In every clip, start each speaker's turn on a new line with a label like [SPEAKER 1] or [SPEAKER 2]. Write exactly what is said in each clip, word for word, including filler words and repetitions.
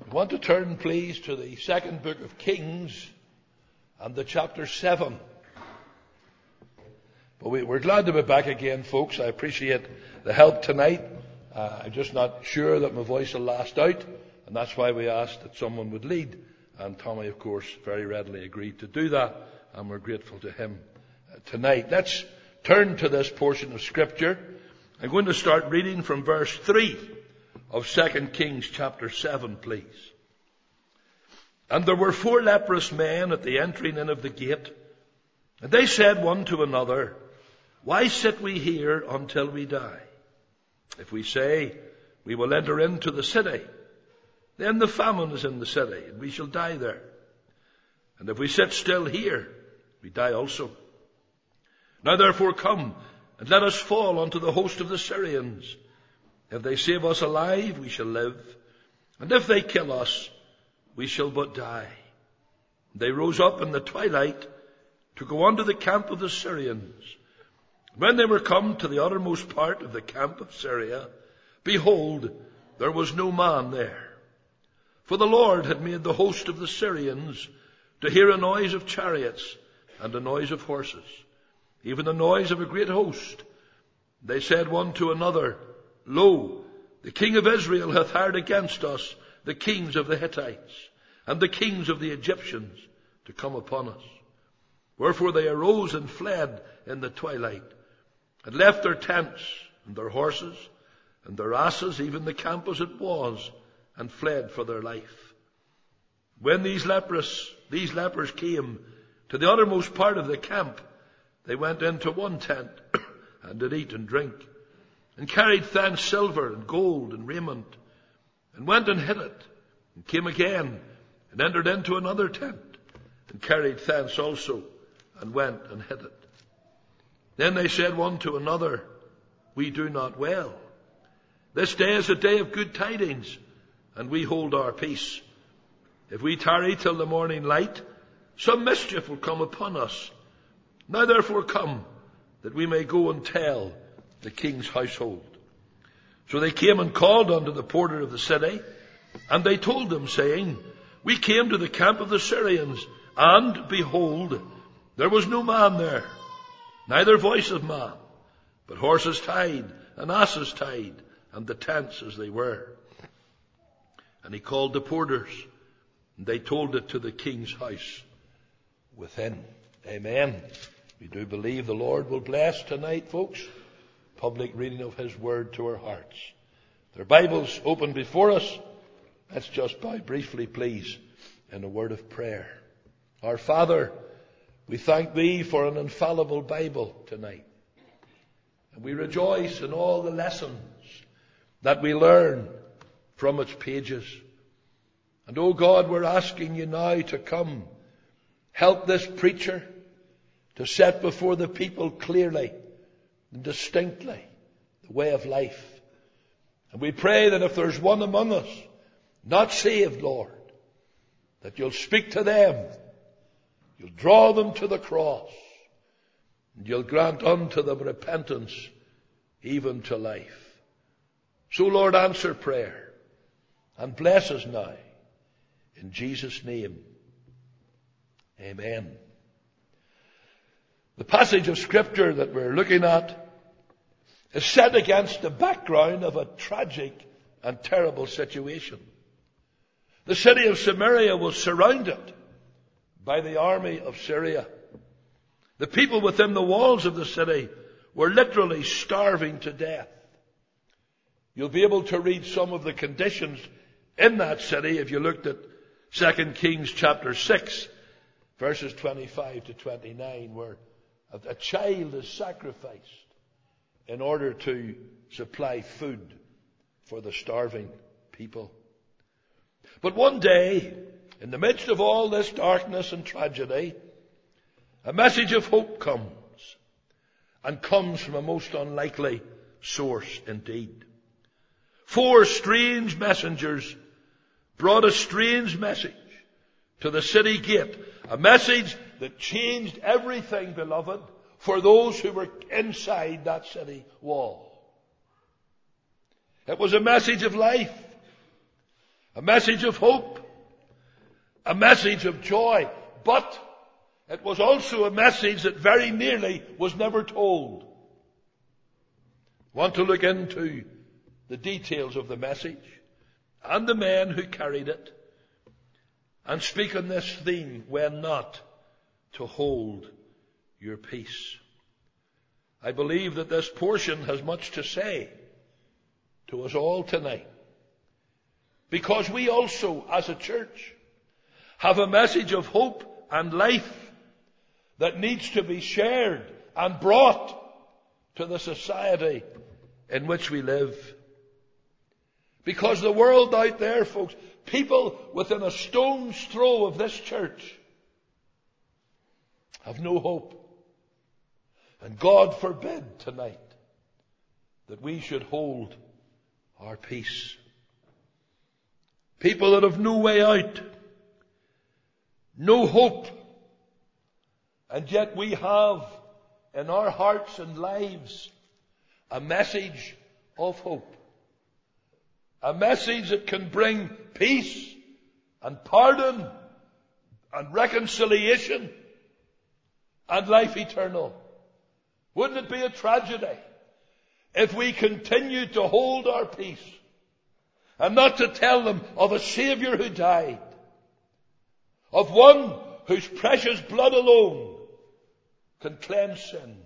[SPEAKER 1] I want to turn, please, to the second book of Kings and the chapter seven. But we, we're glad to be back again, folks. I appreciate the help tonight. Uh, I'm just not sure that my voice will last out, and that's why we asked that someone would lead. And Tommy, of course, very readily agreed to do that, and we're grateful to him uh, tonight. Let's turn to this portion of Scripture. I'm going to start reading from verse three of Second Kings chapter seven, please. And there were four leprous men at the entering in of the gate, and they said one to another, Why sit we here until we die? If we say, We will enter into the city, then the famine is in the city, and we shall die there. And if we sit still here, we die also. Now therefore come, and let us fall unto the host of the Syrians. If they save us alive, we shall live. And if they kill us, we shall but die. They rose up in the twilight to go unto the camp of the Syrians. When they were come to the uttermost part of the camp of Syria, behold, there was no man there. For the Lord had made the host of the Syrians to hear a noise of chariots and a noise of horses, even the noise of a great host. They said one to another, Lo, the king of Israel hath hired against us the kings of the Hittites and the kings of the Egyptians to come upon us. Wherefore they arose and fled in the twilight, and left their tents and their horses and their asses, even the camp as it was, and fled for their life. When these lepers, these lepers came to the uttermost part of the camp, they went into one tent and did eat and drink, and carried thence silver and gold and raiment, and went and hid it, and came again, and entered into another tent, and carried thence also, and went and hid it. Then they said one to another, We do not well. This day is a day of good tidings, and we hold our peace. If we tarry till the morning light, some mischief will come upon us. Now therefore come, that we may go and tell the king's household. So they came and called unto the porter of the city, and they told them, saying, We came to the camp of the Syrians, and behold, there was no man there, neither voice of man, but horses tied, and asses tied, and the tents as they were. And he called the porters, and they told it to the king's house within. Amen. We do believe the Lord will bless tonight, folks, public reading of his word to our hearts. Their Bibles open before us. Let's just bow briefly, please, in a word of prayer. Our Father, we thank thee for an infallible Bible tonight. And we rejoice in all the lessons that we learn from its pages. And, oh God, we're asking you now to come help this preacher to set before the people clearly and distinctly the way of life. And we pray that if there's one among us not saved, Lord, that you'll speak to them, you'll draw them to the cross, and you'll grant unto them repentance even to life. So, Lord, answer prayer and bless us now. In Jesus' name, amen. The passage of Scripture that we're looking at is set against the background of a tragic and terrible situation. The city of Samaria was surrounded by the army of Syria. The people within the walls of the city were literally starving to death. You'll be able to read some of the conditions in that city if you looked at Second Kings chapter six, verses twenty-five to twenty-nine, where a child is sacrificed in order to supply food for the starving people. But one day, in the midst of all this darkness and tragedy, a message of hope comes, and comes from a most unlikely source indeed. Four strange messengers brought a strange message to the city gate, a message that changed everything, beloved, for those who were inside that city wall. It was a message of life, A message of hope. A message of joy. But it was also a message that very nearly was never told. I want to look into the details of the message and the men who carried it and speak on this theme, when not to hold your peace. I believe that this portion has much to say to us all tonight, because we also, as a church, have a message of hope and life that needs to be shared and brought to the society in which we live. Because the world out there, folks, people within a stone's throw of this church have no hope. And God forbid tonight that we should hold our peace. People that have no way out, no hope, and yet we have in our hearts and lives a message of hope. A message that can bring peace and pardon and reconciliation and life eternal. Wouldn't it be a tragedy if we continued to hold our peace and not to tell them of a Savior who died, of one whose precious blood alone can cleanse sin?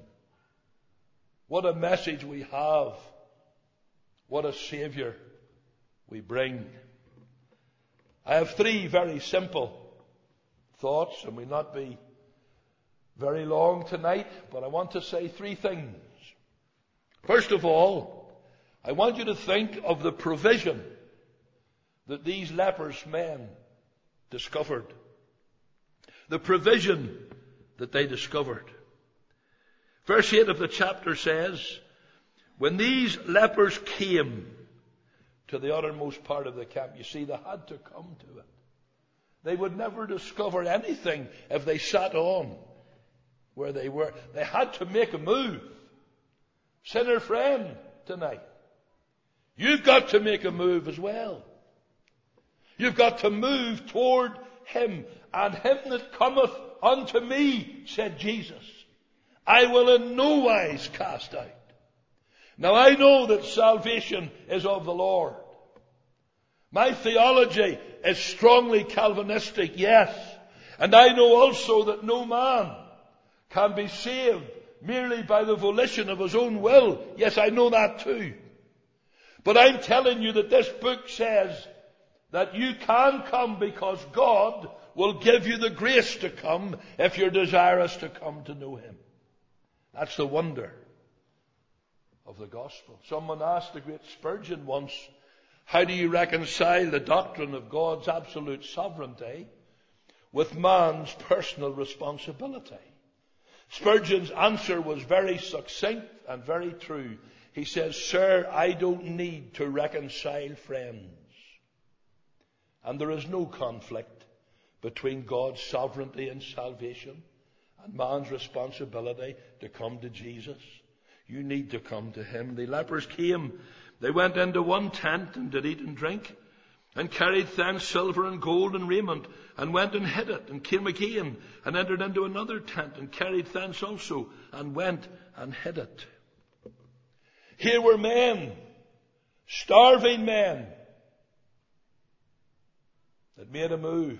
[SPEAKER 1] What a message we have. What a Savior we bring. I have three very simple thoughts, and we'll not be very long tonight, but I want to say three things. First of all, I want you to think of the provision that these lepers men discovered. The provision that they discovered. Verse eight of the chapter says, when these lepers came to the uttermost part of the camp, you see, they had to come to it. They would never discover anything if they sat on where they were. They had to make a move. Sinner friend tonight, you've got to make a move as well. You've got to move toward Him. And him that cometh unto me, said Jesus, I will in no wise cast out. Now I know that salvation is of the Lord. My theology is strongly Calvinistic, yes. And I know also that no man can be saved merely by the volition of his own will. Yes, I know that too. But I'm telling you that this book says that you can come because God will give you the grace to come if you're desirous to come to know Him. That's the wonder of the gospel. Someone asked the great Spurgeon once, how do you reconcile the doctrine of God's absolute sovereignty with man's personal responsibility? Spurgeon's answer was very succinct and very true. He says, sir, I don't need to reconcile friends. And there is no conflict between God's sovereignty and salvation and man's responsibility to come to Jesus. You need to come to Him. The lepers came. They went into one tent and did eat and drink, and carried thence silver and gold and raiment, and went and hid it, and came again, and entered into another tent, and carried thence also, and went and hid it. Here were men, starving men, that made a move,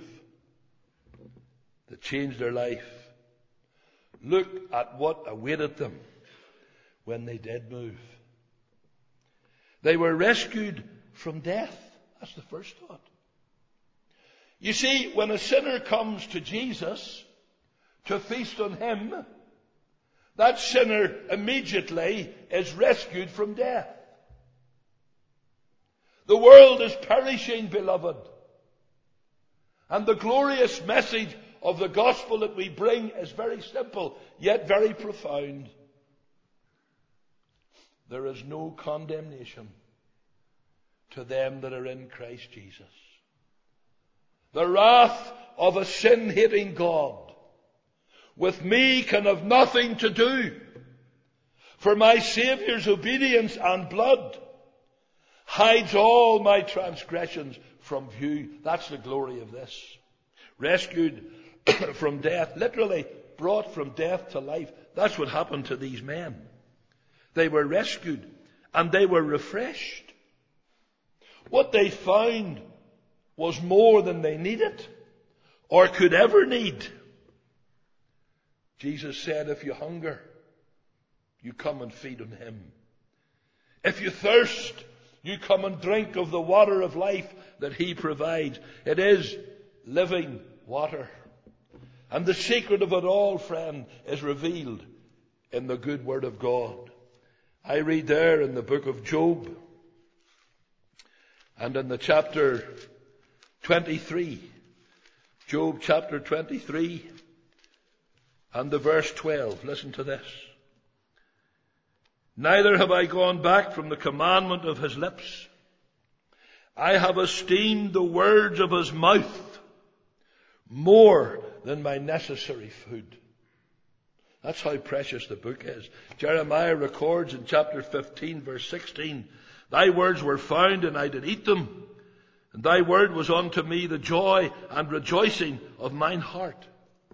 [SPEAKER 1] that changed their life. Look at what awaited them when they did move. They were rescued from death. That's the first thought. You see, when a sinner comes to Jesus to feast on Him, that sinner immediately is rescued from death. The world is perishing, beloved. And the glorious message of the gospel that we bring is very simple, yet very profound. There is no condemnation to them that are in Christ Jesus. The wrath of a sin-hating God with me can have nothing to do, for my Saviour's obedience and blood hides all my transgressions from view. That's the glory of this. Rescued from death, literally brought from death to life. That's what happened to these men. They were rescued and they were refreshed. What they found was more than they needed or could ever need. Jesus said, if you hunger, you come and feed on him. If you thirst, you come and drink of the water of life that he provides. It is living water. And the secret of it all, friend, is revealed in the good word of God. I read there in the book of Job, and in the chapter twenty-three, Job chapter twenty-three, and the verse twelve. Listen to this. Neither have I gone back from the commandment of his lips. I have esteemed the words of his mouth more than my necessary food. That's how precious the book is. Jeremiah records in chapter fifteen, verse sixteen, thy words were found, and I did eat them, and thy word was unto me the joy and rejoicing of mine heart.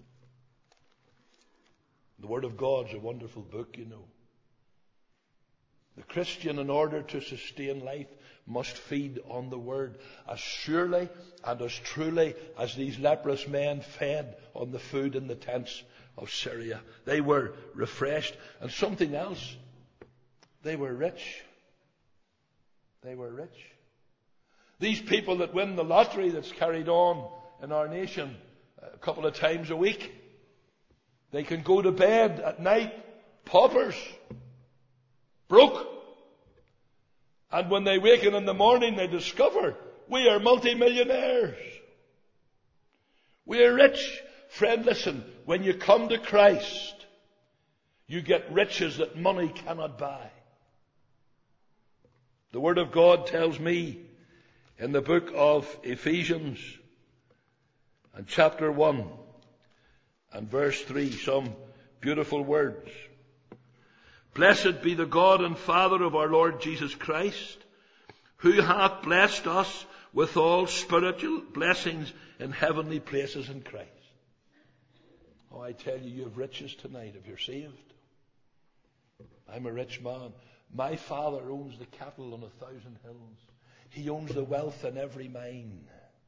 [SPEAKER 1] The word of God's a wonderful book, you know. The Christian, in order to sustain life, must feed on the word as surely and as truly as these leprous men fed on the food in the tents of Syria. They were refreshed. And something else, they were rich. They were rich. These people that win the lottery that's carried on in our nation a couple of times a week, they can go to bed at night paupers, broke. And when they waken in the morning, they discover we are multimillionaires. We are rich. Friend, listen, when you come to Christ, you get riches that money cannot buy. The Word of God tells me in the book of Ephesians and chapter one and verse three, some beautiful words. Blessed be the God and Father of our Lord Jesus Christ, who hath blessed us with all spiritual blessings in heavenly places in Christ. Oh, I tell you, you have riches tonight if you're saved. I'm a rich man. My Father owns the cattle on a thousand hills. He owns the wealth in every mine.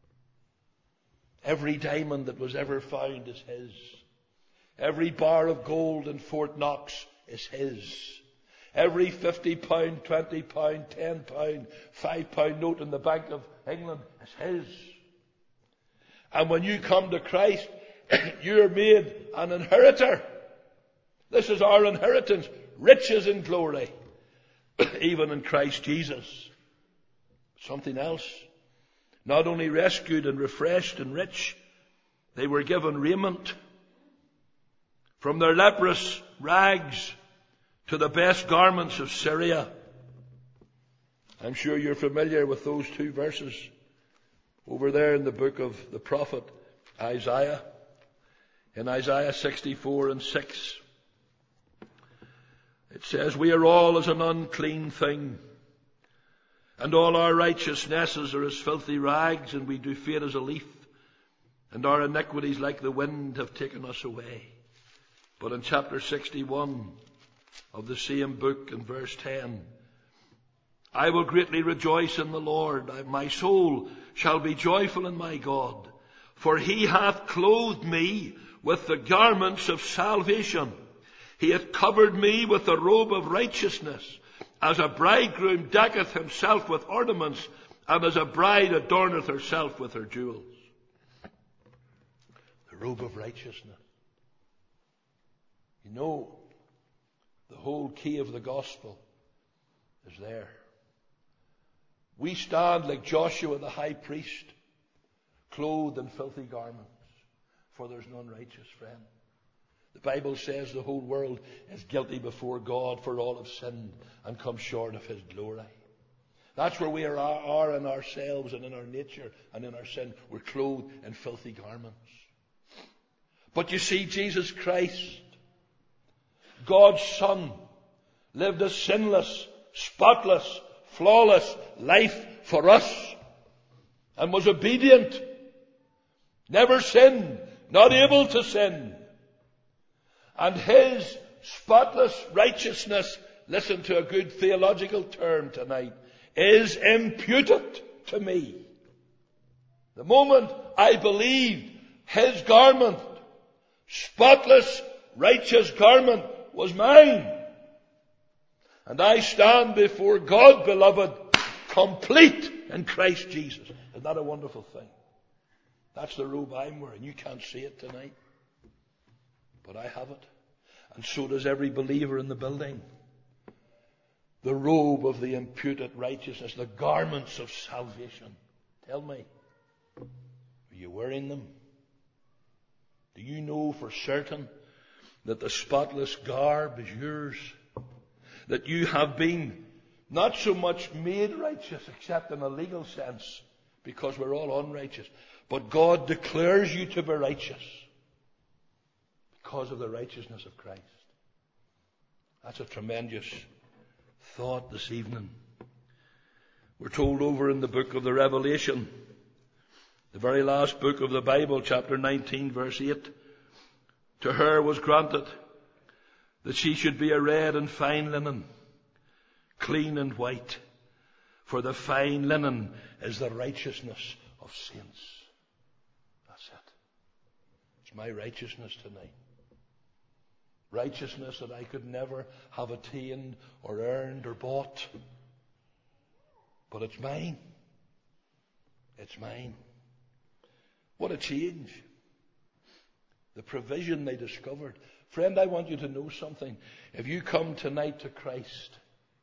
[SPEAKER 1] Every diamond that was ever found is his. Every bar of gold in Fort Knox is his. Every fifty pound, twenty pound, ten pound, five pound note in the Bank of England is his. And when you come to Christ, you're made an inheritor. This is our inheritance, riches and glory, even in Christ Jesus. Something else. Not only rescued and refreshed and rich, they were given raiment. From their leprous rags to the best garments of Syria. I'm sure you're familiar with those two verses over there in the book of the prophet Isaiah. In Isaiah sixty-four and six, it says, we are all as an unclean thing, and all our righteousnesses are as filthy rags, and we do fade as a leaf, and our iniquities like the wind have taken us away. But in chapter sixty-one of the same book, in verse ten, I will greatly rejoice in the Lord. My soul shall be joyful in my God, for he hath clothed me with the garments of salvation. He hath covered me with the robe of righteousness, as a bridegroom decketh himself with ornaments, and as a bride adorneth herself with her jewels. The robe of righteousness. You know, the whole key of the gospel is there. We stand like Joshua the high priest, clothed in filthy garments, for there's none righteous, friend. The Bible says the whole world is guilty before God, for all have sinned and come short of his glory. That's where we are, are in ourselves and in our nature and in our sin. We're clothed in filthy garments. But you see, Jesus Christ, God's Son, lived a sinless, spotless, flawless life for us and was obedient, never sinned, not able to sin. And his spotless righteousness, listen to a good theological term tonight, is imputed to me. The moment I believed his garment, spotless, righteous garment, was mine. And I stand before God, beloved, complete in Christ Jesus. Isn't that a wonderful thing? That's the robe I'm wearing. You can't see it tonight, but I have it. And so does every believer in the building. The robe of the imputed righteousness, the garments of salvation. Tell me, are you wearing them? Do you know for certain that the spotless garb is yours? That you have been not so much made righteous, except in a legal sense, because we're all unrighteous, but God declares you to be righteous because of the righteousness of Christ. That's a tremendous thought this evening. We're told over in the book of the Revelation, the very last book of the Bible, chapter nineteen, verse eight, to her was granted that she should be arrayed in fine linen, clean and white, for the fine linen is the righteousness of saints. That's it. It's my righteousness tonight. Righteousness that I could never have attained or earned or bought. But it's mine. It's mine. What a change. The provision they discovered. Friend, I want you to know something. If you come tonight to Christ,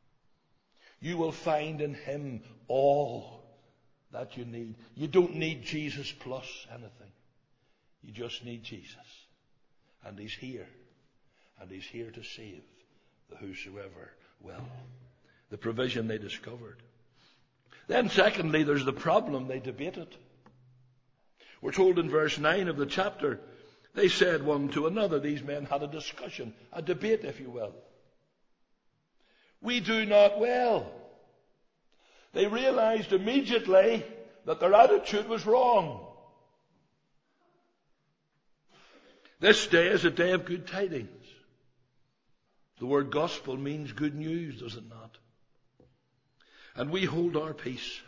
[SPEAKER 1] you will find in him all that you need. You don't need Jesus plus anything. You just need Jesus. And he's here. And he's here to save the whosoever will. The provision they discovered. Then secondly, there's the problem they debated. We're told in verse nine of the chapter, they said one to another, these men had a discussion, a debate if you will. We do not well. They realized immediately that their attitude was wrong. This day is a day of good tidings. The word gospel means good news, does it not? And we hold our peace.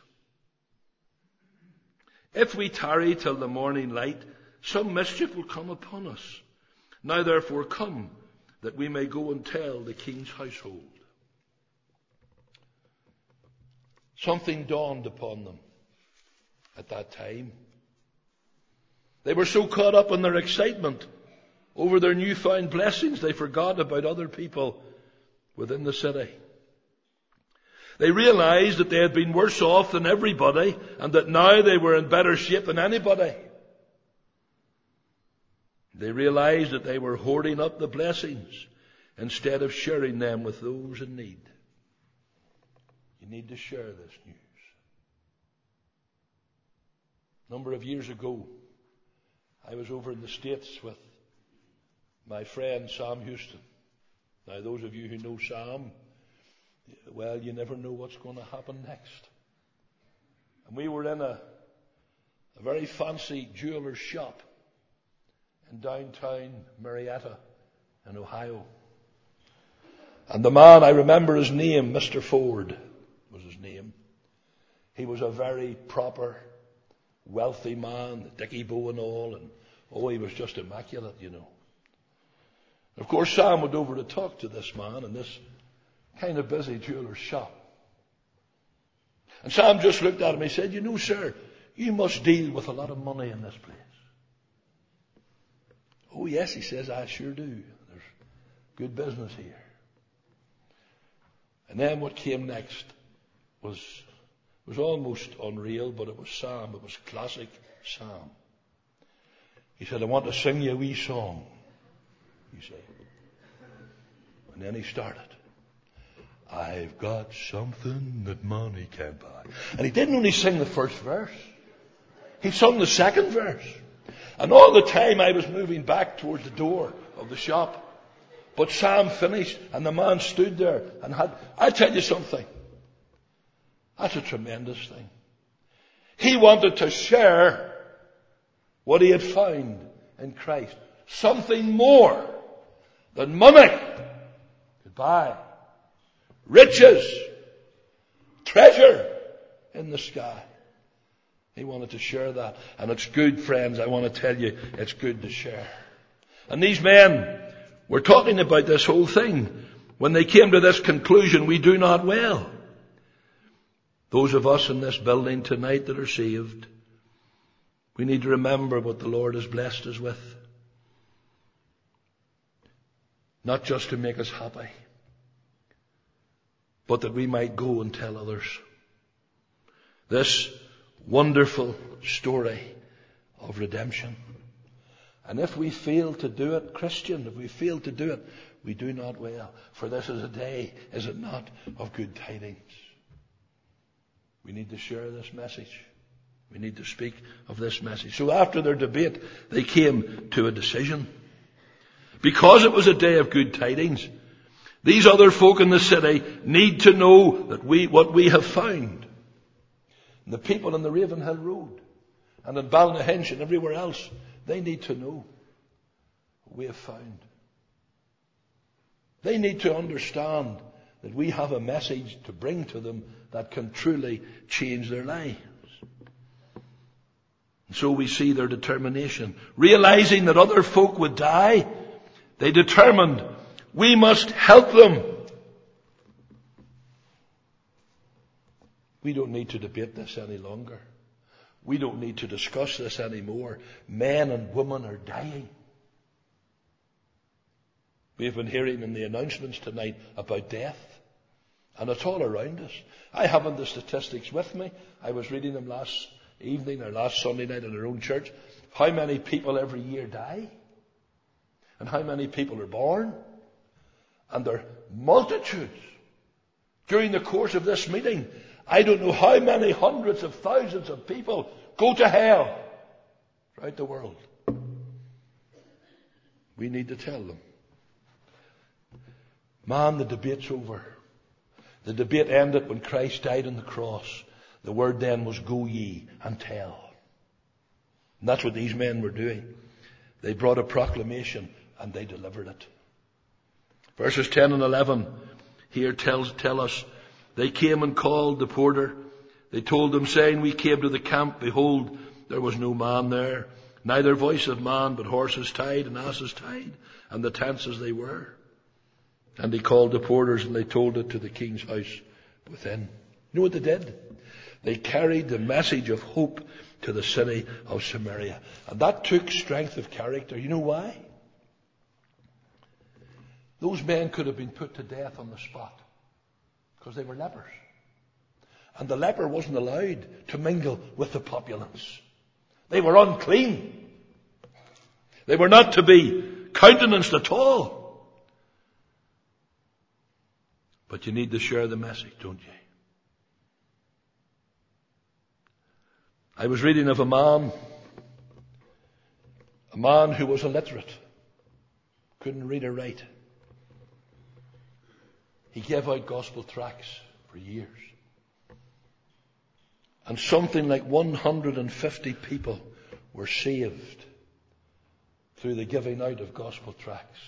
[SPEAKER 1] If we tarry till the morning light, some mischief will come upon us. Now therefore come, that we may go and tell the king's household. Something dawned upon them at that time. They were so caught up in their excitement over their newfound blessings, they forgot about other people within the city. They realized that they had been worse off than everybody, and that now they were in better shape than anybody. They realized that they were hoarding up the blessings instead of sharing them with those in need. You need to share this news. A number of years ago, I was over in the States with my friend Sam Houston. Now, those of you who know Sam, well, you never know what's going to happen next. And we were in a, a very fancy jeweler's shop in downtown Marietta in Ohio. And the man, I remember his name, Mister Ford was his name. He was a very proper, wealthy man, the dicky bow and all, and oh, he was just immaculate, you know. Of course, Sam went over to talk to this man in this kind of busy jeweler's shop. And Sam just looked at him and he said, you know, sir, you must deal with a lot of money in this place. Oh, yes, he says, I sure do. There's good business here. And then what came next was, was almost unreal, but it was Sam. It was classic Sam. He said, I want to sing you a wee song, you see. And then he started. I've got something that money can't buy. And he didn't only sing the first verse. He sung the second verse. And all the time I was moving back towards the door of the shop. But Sam finished and the man stood there and had, I tell you something. That's a tremendous thing. He wanted to share what he had found in Christ. Something more than money could buy. Riches, treasure in the sky. He wanted to share that. And it's good, friends, I want to tell you, it's good to share. And these men were talking about this whole thing. When they came to this conclusion, we do not well. Those of us in this building tonight that are saved, we need to remember what the Lord has blessed us with. Not just to make us happy, but that we might go and tell others this wonderful story of redemption. And if we fail to do it, Christian, if we fail to do it, we do not well. For this is a day, is it not, of good tidings. We need to share this message. We need to speak of this message. So after their debate, they came to a decision. Because it was a day of good tidings, these other folk in the city need to know that we, what we have found. And the people on the Ravenhill Road and in Ballynahinch and everywhere else, they need to know what we have found. They need to understand that we have a message to bring to them that can truly change their lives. And so we see their determination. Realizing that other folk would die, they determined, we must help them. We don't need to debate this any longer. We don't need to discuss this anymore. Men and women are dying. We have been hearing in the announcements tonight about death. And it's all around us. I haven't the statistics with me. I was reading them last evening or last Sunday night in our own church. How many people every year die? And how many people are born? And there are multitudes. During the course of this meeting, I don't know how many hundreds of thousands of people go to hell throughout the world. We need to tell them. Man, the debate's over. The debate ended when Christ died on the cross. The word then was, go ye and tell. And that's what these men were doing. They brought a proclamation and they delivered it. Verses ten and eleven here tells, tell us, they came and called the porter. They told him, saying, we came to the camp. Behold, there was no man there, neither voice of man, but horses tied and asses tied, and the tents as they were. And he called the porters, and they told it to the king's house within. You know what they did? They carried the message of hope to the city of Samaria. And that took strength of character. You know why? Those men could have been put to death on the spot because they were lepers. And the leper wasn't allowed to mingle with the populace. They were unclean. They were not to be countenanced at all. But you need to share the message, don't you? I was reading of a man, a man who was illiterate, couldn't read or write. He gave out gospel tracts for years. And something like one hundred fifty people were saved through the giving out of gospel tracts.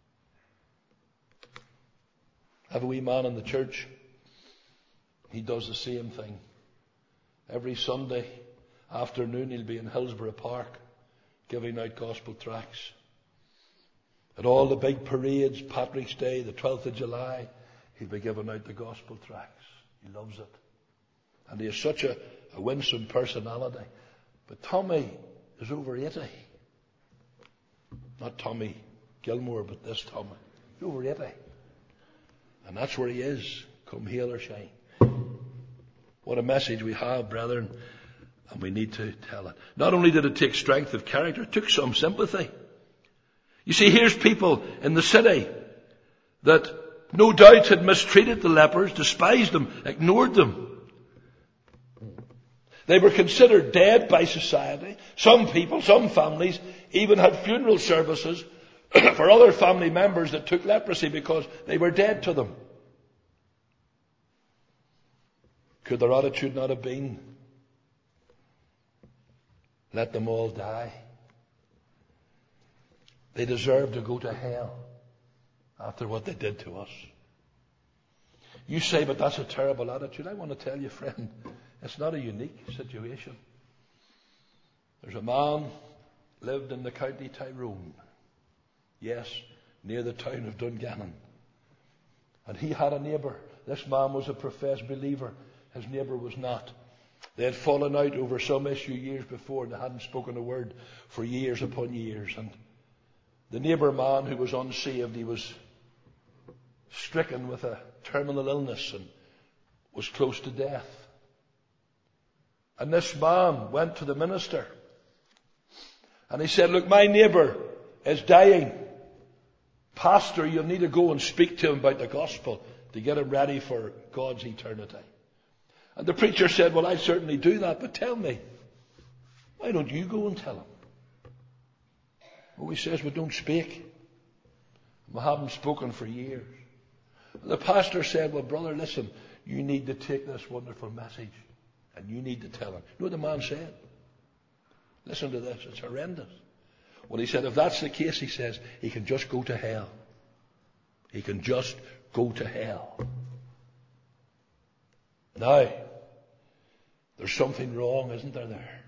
[SPEAKER 1] I have a wee man in the church. He does the same thing. Every Sunday afternoon he'll be in Hillsborough Park giving out gospel tracts. At all the big parades, Patrick's Day, the twelfth of July, he'll be giving out the gospel tracts. He loves it. And he has such a, a winsome personality. But Tommy is over eighty. Not Tommy Gilmore, but this Tommy. He's over eighty. And that's where he is, come hail or shine. What a message we have, brethren, and we need to tell it. Not only did it take strength of character, it took some sympathy. You see, here's people in the city that no doubt had mistreated the lepers, despised them, ignored them. They were considered dead by society. Some people, some families, even had funeral services for other family members that took leprosy because they were dead to them. Could their attitude not have been, let them all die? They deserve to go to hell after what they did to us. You say, but that's a terrible attitude. I want to tell you, friend, it's not a unique situation. There's a man lived in the county Tyrone. Yes, near the town of Dungannon. And he had a neighbour. This man was a professed believer. His neighbour was not. They had fallen out over some issue years before, and they hadn't spoken a word for years upon years. And the neighbour man, who was unsaved, he was stricken with a terminal illness and was close to death. And this man went to the minister and he said, look, my neighbour is dying. Pastor, you'll need to go and speak to him about the gospel to get him ready for God's eternity. And the preacher said, well, I certainly do that, but tell me, why don't you go and tell him? Well, he says, we don't speak. We haven't spoken for years. And the pastor said, well, brother, listen, you need to take this wonderful message and you need to tell him. You know what the man said? Listen to this, it's horrendous. Well, he said, if that's the case, he says, he can just go to hell. He can just go to hell. Now, there's something wrong, isn't there, there?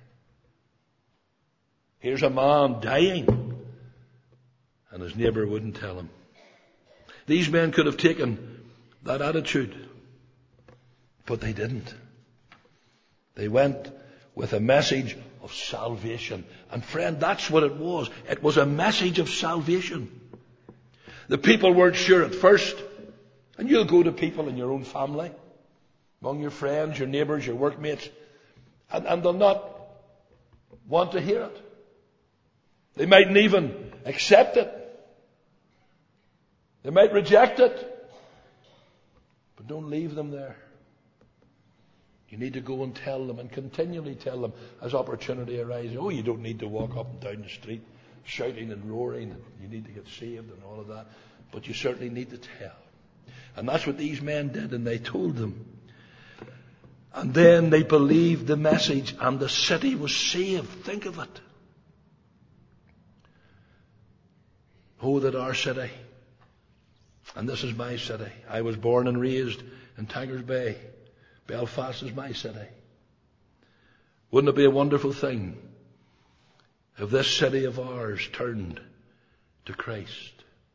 [SPEAKER 1] Here's a man dying, and his neighbour wouldn't tell him. These men could have taken that attitude, but they didn't. They went with a message of salvation. And friend, that's what it was. It was a message of salvation. The people weren't sure at first. And you'll go to people in your own family, among your friends, your neighbours, your workmates, and, and they'll not want to hear it. They mightn't even accept it. They might reject it. But don't leave them there. You need to go and tell them and continually tell them as opportunity arises. Oh, you don't need to walk up and down the street shouting and roaring. You need to get saved and all of that. But you certainly need to tell. And that's what these men did, and they told them. And then they believed the message, and the city was saved. Think of it. Oh, that our city, and this is my city. I was born and raised in Tigers Bay. Belfast is my city. Wouldn't it be a wonderful thing if this city of ours turned to Christ?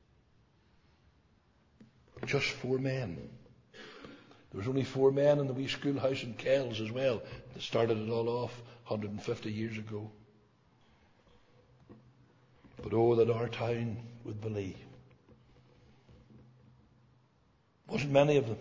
[SPEAKER 1] Just four men. There was only four men in the wee schoolhouse in Kells as well that started it all off one hundred fifty years ago. But oh, that our town would believe. Wasn't many of them,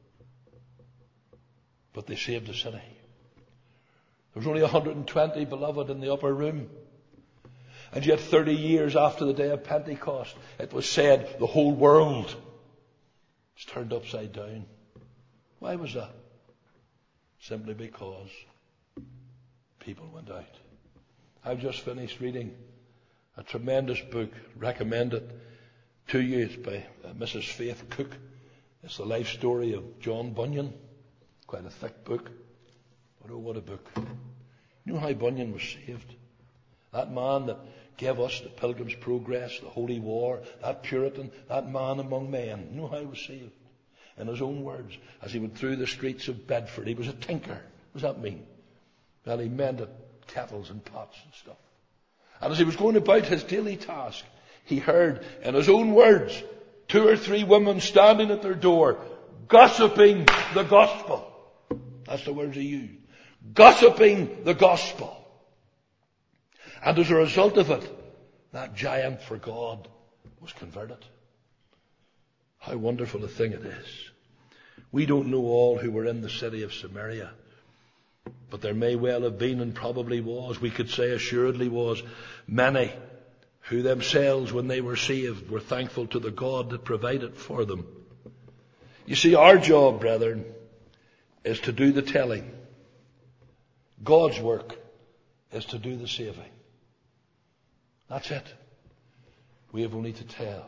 [SPEAKER 1] but they saved the city. There was only one hundred twenty, beloved, in the upper room. And yet thirty years after the day of Pentecost, it was said the whole world was turned upside down. Why was that? Simply because people went out. I've just finished reading a tremendous book, recommend it to you. It's by uh, Missus Faith Cook. It's the life story of John Bunyan. Quite a thick book. But oh, what a book. You know how Bunyan was saved? That man that gave us the Pilgrim's Progress, the Holy War, that Puritan, that man among men. You know how he was saved? In his own words, as he went through the streets of Bedford, he was a tinker. What does that mean? Well, he mended kettles and pots and stuff. And as he was going about his daily task, he heard, in his own words, two or three women standing at their door, gossiping the gospel. That's the words he used. Gossiping the gospel. And as a result of it, that giant for God was converted. How wonderful a thing it is. We don't know all who were in the city of Samaria, but there may well have been, and probably was, we could say assuredly was, many who themselves, when they were saved, were thankful to the God that provided for them. You see, our job, brethren, is to do the telling. God's work is to do the saving. That's it. We have only to tell.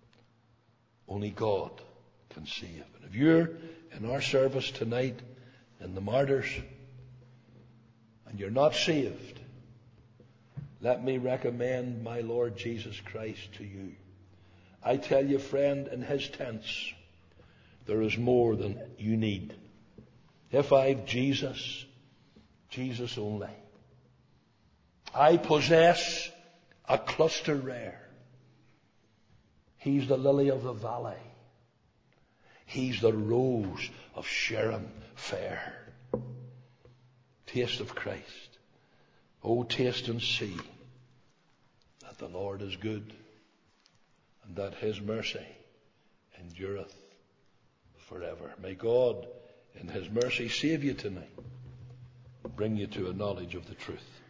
[SPEAKER 1] Only God can save. And if you're in our service tonight in the martyrs, and you're not saved, let me recommend my Lord Jesus Christ to you. I tell you, friend, in his tents, there is more than you need. If I've Jesus, Jesus only. I possess a cluster rare. He's the lily of the valley. He's the rose of Sharon fair. Taste of Christ. Oh, taste and see that the Lord is good, and that his mercy endureth forever. May God, in his mercy, save you tonight, bring you to a knowledge of the truth.